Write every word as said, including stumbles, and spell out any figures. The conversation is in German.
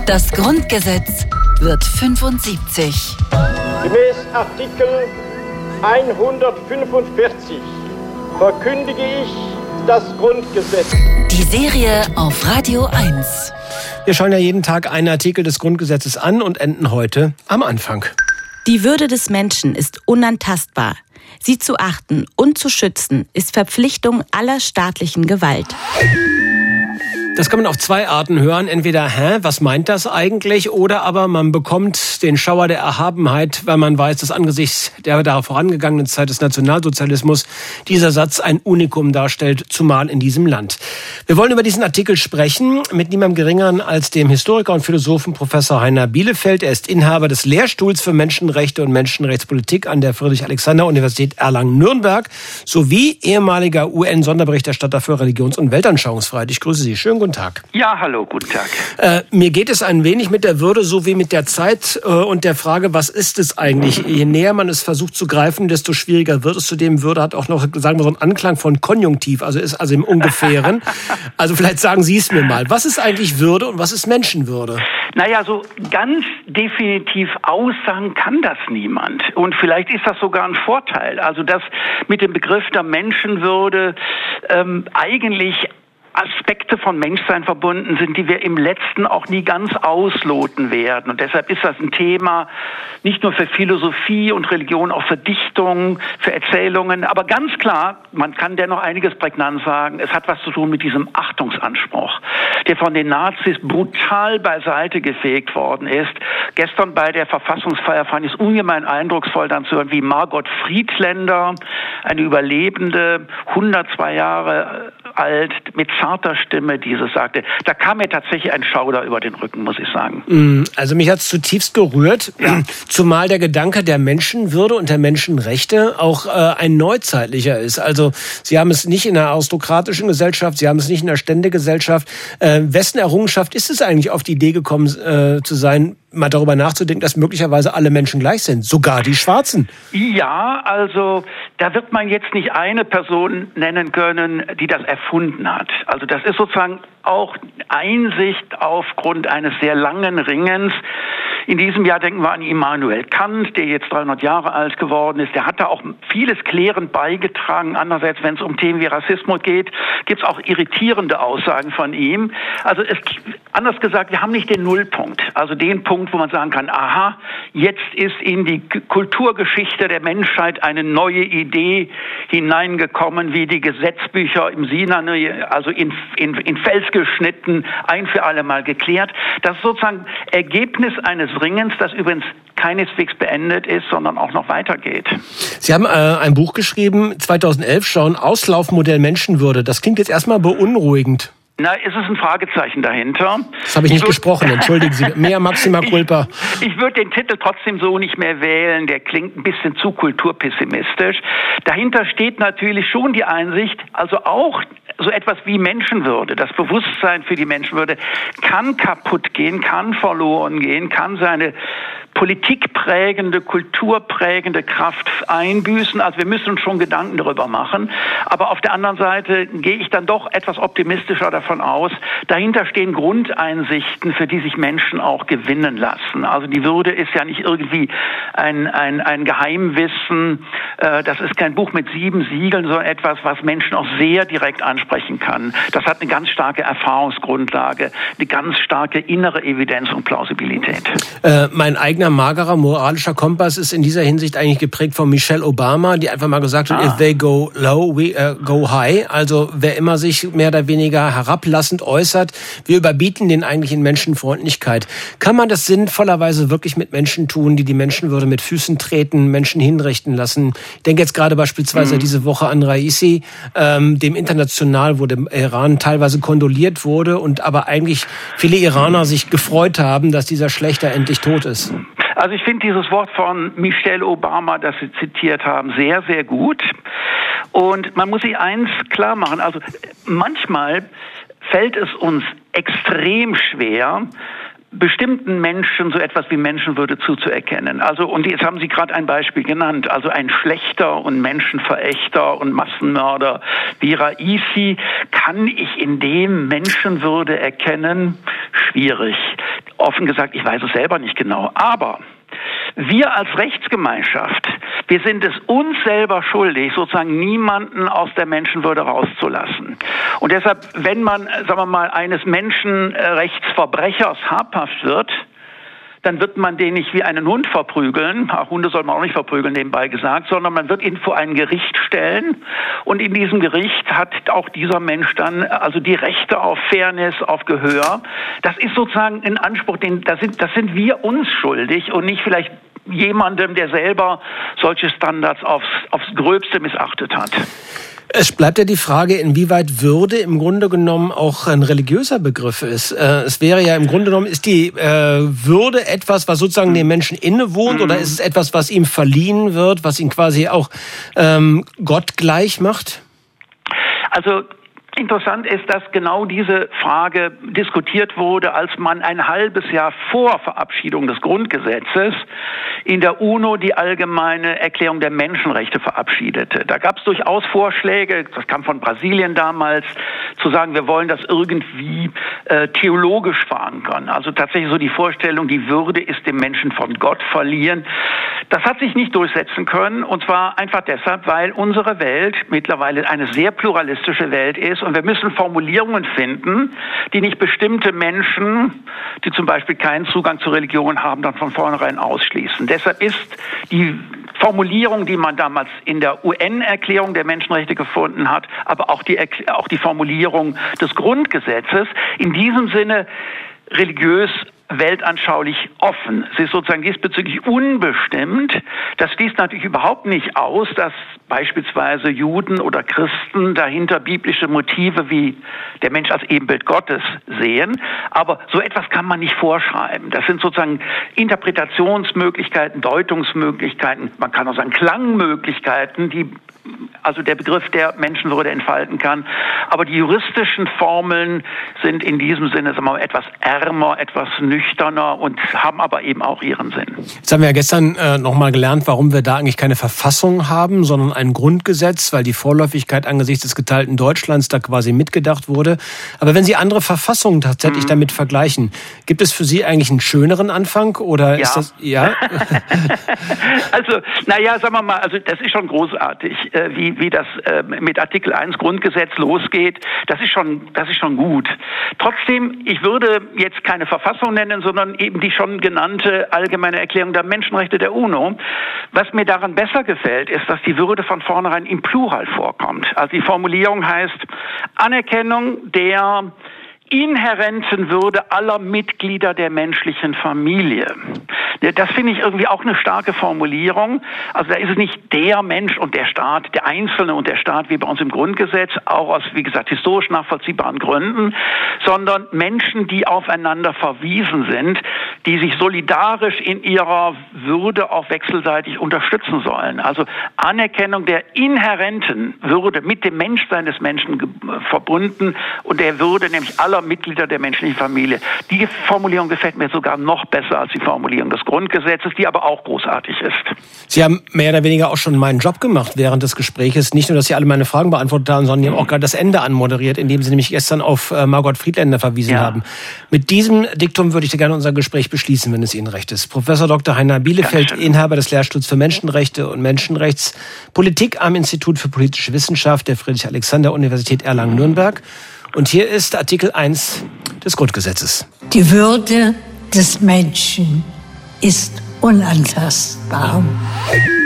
Das Grundgesetz wird fünfundsiebzig. Gemäß Artikel hundertfünfundvierzig verkündige ich das Grundgesetz. Die Serie auf Radio eins. Wir schauen ja jeden Tag einen Artikel des Grundgesetzes an und enden heute am Anfang. Die Würde des Menschen ist unantastbar. Sie zu achten und zu schützen ist Verpflichtung aller staatlichen Gewalt. Das kann man auf zwei Arten hören. Entweder, hä, was meint das eigentlich? Oder aber man bekommt den Schauer der Erhabenheit, weil man weiß, dass angesichts der da vorangegangenen Zeit des Nationalsozialismus dieser Satz ein Unikum darstellt, zumal in diesem Land. Wir wollen über diesen Artikel sprechen mit niemandem Geringeren als dem Historiker und Philosophen Professor Heiner Bielefeld. Er ist Inhaber des Lehrstuhls für Menschenrechte und Menschenrechtspolitik an der Friedrich-Alexander-Universität Erlangen-Nürnberg sowie ehemaliger U N-Sonderberichterstatter für Religions- und Weltanschauungsfreiheit. Ich grüße Sie. Schönen guten Tag. Ja, hallo, guten Tag. Äh, mir geht es ein wenig mit der Würde so wie mit der Zeit äh, und der Frage, was ist es eigentlich? Je näher man es versucht zu greifen, desto schwieriger wird es. Zudem Würde hat auch noch, sagen wir, so einen Anklang von Konjunktiv, also ist also im Ungefähren. Also vielleicht sagen Sie es mir mal. Was ist eigentlich Würde und was ist Menschenwürde? Naja, so ganz definitiv aussagen kann das niemand. Und vielleicht ist das sogar ein Vorteil. Also dass mit dem Begriff der Menschenwürde ähm, eigentlich Aspekte von Menschsein verbunden sind, die wir im Letzten auch nie ganz ausloten werden. Und deshalb ist das ein Thema nicht nur für Philosophie und Religion, auch für Dichtung, für Erzählungen. Aber ganz klar, man kann dennoch einiges prägnant sagen, es hat was zu tun mit diesem Achtungsanspruch, der von den Nazis brutal beiseite gefegt worden ist. Gestern bei der Verfassungsfeier fand ich es ungemein eindrucksvoll, dann zu hören, wie Margot Friedländer, eine Überlebende, hundertzwei Jahre alt, mit zarter Stimme dieses sagte. Da kam mir tatsächlich ein Schauder über den Rücken, muss ich sagen. Also mich hat es zutiefst gerührt, ja. Zumal der Gedanke der Menschenwürde und der Menschenrechte auch äh, ein neuzeitlicher ist. Also Sie haben es nicht in einer aristokratischen Gesellschaft, Sie haben es nicht in einer Ständegesellschaft. Äh, wessen Errungenschaft ist es eigentlich, auf die Idee gekommen äh, zu sein, mal darüber nachzudenken, dass möglicherweise alle Menschen gleich sind, sogar die Schwarzen? Ja, also da wird man jetzt nicht eine Person nennen können, die das erfunden hat. Also das ist sozusagen auch Einsicht aufgrund eines sehr langen Ringens. In diesem Jahr denken wir an Immanuel Kant, der jetzt dreihundert Jahre alt geworden ist. Der hat da auch vieles klärend beigetragen. Andererseits, wenn es um Themen wie Rassismus geht, gibt es auch irritierende Aussagen von ihm. Also es, anders gesagt, wir haben nicht den Nullpunkt, also den Punkt, wo man sagen kann, aha, jetzt ist in die Kulturgeschichte der Menschheit eine neue Idee hineingekommen, wie die Gesetzbücher im Sinai, also in, in, in Fels geschnitten, ein für alle Mal geklärt. Das ist sozusagen Ergebnis eines Ringens, das übrigens keineswegs beendet ist, sondern auch noch weitergeht. Sie haben äh, ein Buch geschrieben, zweitausendelf schon, Auslaufmodell Menschenwürde. Das klingt jetzt erstmal beunruhigend. Na, ist es ein Fragezeichen dahinter? Das habe ich nicht ich gesprochen, entschuldigen Sie. Mehr Maxima Culpa. Ich, ich würde den Titel trotzdem so nicht mehr wählen, der klingt ein bisschen zu kulturpessimistisch. Dahinter steht natürlich schon die Einsicht, also auch so etwas wie Menschenwürde, das Bewusstsein für die Menschenwürde kann kaputt gehen, kann verloren gehen, kann seine politikprägende, kulturprägende Kraft einbüßen. Also wir müssen uns schon Gedanken darüber machen. Aber auf der anderen Seite gehe ich dann doch etwas optimistischer davon aus. Dahinter stehen Grundeinsichten, für die sich Menschen auch gewinnen lassen. Also die Würde ist ja nicht irgendwie ein, ein, ein Geheimwissen. Das ist kein Buch mit sieben Siegeln, sondern etwas, was Menschen auch sehr direkt ansprechen kann. Das hat eine ganz starke Erfahrungsgrundlage, eine ganz starke innere Evidenz und Plausibilität. Äh, mein eigener magerer moralischer Kompass ist in dieser Hinsicht eigentlich geprägt von Michelle Obama, die einfach mal gesagt hat, ah. if they go low, we uh, go high. Also wer immer sich mehr oder weniger herablassend äußert, wir überbieten den eigentlich in Menschenfreundlichkeit. Kann man das sinnvollerweise wirklich mit Menschen tun, die die Menschenwürde mit Füßen treten, Menschen hinrichten lassen? Ich denke jetzt gerade beispielsweise mhm. diese Woche an Raisi, ähm, dem international, wo dem Iran teilweise kondoliert wurde und aber eigentlich viele Iraner sich gefreut haben, dass dieser Schlächter endlich tot ist. Also ich finde dieses Wort von Michelle Obama, das Sie zitiert haben, sehr, sehr gut. Und man muss sich eins klar machen, also manchmal fällt es uns extrem schwer, bestimmten Menschen so etwas wie Menschenwürde zuzuerkennen. Also, und jetzt haben Sie gerade ein Beispiel genannt, also ein schlechter und Menschenverächter und Massenmörder wie Raisi, kann ich in dem Menschenwürde erkennen? Schwierig. offen gesagt, ich weiß es selber nicht genau. Aber wir als Rechtsgemeinschaft, wir sind es uns selber schuldig, sozusagen niemanden aus der Menschenwürde rauszulassen. Und deshalb, wenn man, sagen wir mal, eines Menschenrechtsverbrechers habhaft wird, dann wird man den nicht wie einen Hund verprügeln, auch Hunde soll man auch nicht verprügeln, nebenbei gesagt, sondern man wird ihn vor ein Gericht stellen und in diesem Gericht hat auch dieser Mensch dann also die Rechte auf Fairness, auf Gehör. Das ist sozusagen ein Anspruch, den, das sind, das sind wir uns schuldig und nicht vielleicht jemandem, der selber solche Standards aufs, aufs Gröbste missachtet hat. Es bleibt ja die Frage, inwieweit Würde im Grunde genommen auch ein religiöser Begriff ist. Es wäre ja im Grunde genommen, ist die Würde etwas, was sozusagen dem Menschen innewohnt, mhm. oder ist es etwas, was ihm verliehen wird, was ihn quasi auch ähm, Gott gleich macht? Also interessant ist, dass genau diese Frage diskutiert wurde, als man ein halbes Jahr vor Verabschiedung des Grundgesetzes in der UNO die allgemeine Erklärung der Menschenrechte verabschiedete. Da gab es durchaus Vorschläge, das kam von Brasilien damals, zu sagen, wir wollen das irgendwie äh, theologisch verankern. Also tatsächlich so die Vorstellung, die Würde ist dem Menschen von Gott verliehen. Das hat sich nicht durchsetzen können, und zwar einfach deshalb, weil unsere Welt mittlerweile eine sehr pluralistische Welt ist und wir müssen Formulierungen finden, die nicht bestimmte Menschen, die zum Beispiel keinen Zugang zur Religion haben, dann von vornherein ausschließen. Deshalb ist die Formulierung, die man damals in der U N-Erklärung der Menschenrechte gefunden hat, aber auch die, auch die Formulierung des Grundgesetzes in diesem Sinne religiös weltanschaulich offen. Sie ist sozusagen diesbezüglich unbestimmt. Das schließt natürlich überhaupt nicht aus, dass beispielsweise Juden oder Christen dahinter biblische Motive wie der Mensch als Ebenbild Gottes sehen. Aber so etwas kann man nicht vorschreiben. Das sind sozusagen Interpretationsmöglichkeiten, Deutungsmöglichkeiten. Man kann auch sagen Klangmöglichkeiten, die also der Begriff der Menschenwürde entfalten kann. Aber die juristischen Formeln sind in diesem Sinne, sagen wir mal, etwas ärmer, etwas nüchterner und haben aber eben auch ihren Sinn. Jetzt haben wir ja gestern äh, nochmal gelernt, warum wir da eigentlich keine Verfassung haben, sondern ein Grundgesetz, weil die Vorläufigkeit angesichts des geteilten Deutschlands da quasi mitgedacht wurde. Aber wenn Sie andere Verfassungen tatsächlich mhm. damit vergleichen, gibt es für Sie eigentlich einen schöneren Anfang oder ja. ist das, ja? Also, naja, sagen wir mal, also das ist schon großartig, äh, wie, wie das äh, mit Artikel eins Grundgesetz losgeht. Das ist schon, das ist schon gut. Trotzdem, ich würde jetzt keine Verfassung nennen, sondern eben die schon genannte allgemeine Erklärung der Menschenrechte der UNO. Was mir daran besser gefällt, ist, dass die Würde von vornherein im Plural vorkommt. Also die Formulierung heißt Anerkennung der inhärenten Würde aller Mitglieder der menschlichen Familie. Das finde ich irgendwie auch eine starke Formulierung. Also da ist es nicht der Mensch und der Staat, der Einzelne und der Staat wie bei uns im Grundgesetz, auch aus, wie gesagt, historisch nachvollziehbaren Gründen, sondern Menschen, die aufeinander verwiesen sind, die sich solidarisch in ihrer Würde auch wechselseitig unterstützen sollen. Also Anerkennung der inhärenten Würde mit dem Menschsein des Menschen verbunden und der Würde nämlich aller Mitglieder der menschlichen Familie. Die Formulierung gefällt mir sogar noch besser als die Formulierung des Grundgesetzes, die aber auch großartig ist. Sie haben mehr oder weniger auch schon meinen Job gemacht während des Gespräches. Nicht nur, dass Sie alle meine Fragen beantwortet haben, sondern Sie haben auch gerade das Ende anmoderiert, indem Sie nämlich gestern auf äh, Margot Friedländer verwiesen ja. haben. Mit diesem Diktum würde ich gerne unser Gespräch beschließen, wenn es Ihnen recht ist. Professor Doktor Heiner Bielefeld, Inhaber des Lehrstuhls für Menschenrechte und Menschenrechtspolitik am Institut für politische Wissenschaft der Friedrich-Alexander-Universität Erlangen-Nürnberg. Und hier ist Artikel eins des Grundgesetzes. Die Würde des Menschen ist unantastbar.